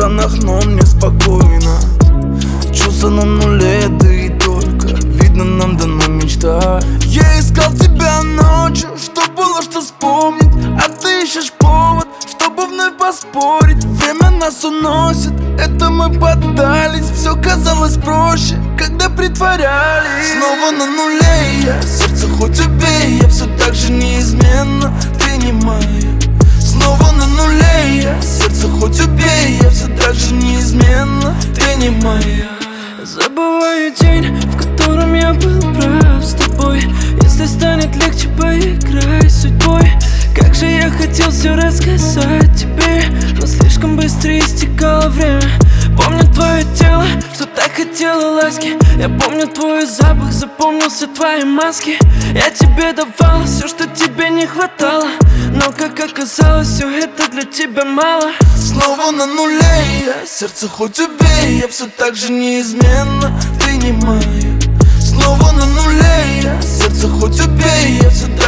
странах, но мне спокойно. Чувства на нуле, да и только видно, нам дано мечтать. Я искал тебя ночью, что было, что вспомнить, а ты ищешь повод, чтобы вновь поспорить. Время нас уносит, это мы поддались. Все казалось проще, когда притворялись. Снова на нуле я, сердце хоть убей, я все так же неизменно, ты не моя. Снова на нуле я, сердце хоть убей, я все так же неизменно, ты не моя. Забываю день, в котором я был прав с тобой. Если станет легче, поиграй с судьбой. Как же я хотел все рассказать тебе, но слишком быстро истекало время. Помню твое тело, что так хотела ласки. Я помню твой запах, запомнился твои маски. Я тебе давала все, что тебе не хватало, но как оказалось, все это для тебя мало. Снова на нуле я, сердце хоть убей, я все так же неизменно, ты не моя. Снова на нуле я, сердце хоть убей, я все